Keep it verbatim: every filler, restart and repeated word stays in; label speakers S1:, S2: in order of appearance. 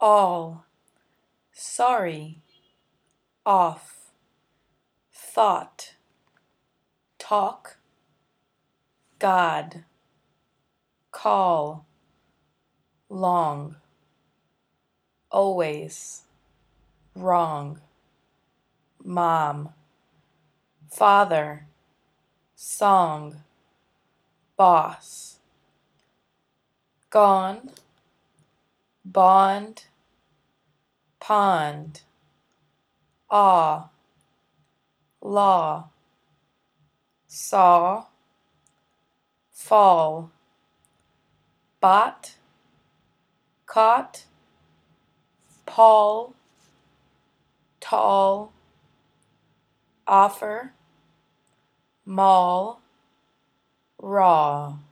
S1: all, sorry, off, thought, talk, God, call, long, always, wrong, mom, father, song, boss, gone, bond, pond, awe, law, saw, fall, bought, caught, Paul, tall, offer, mall, raw.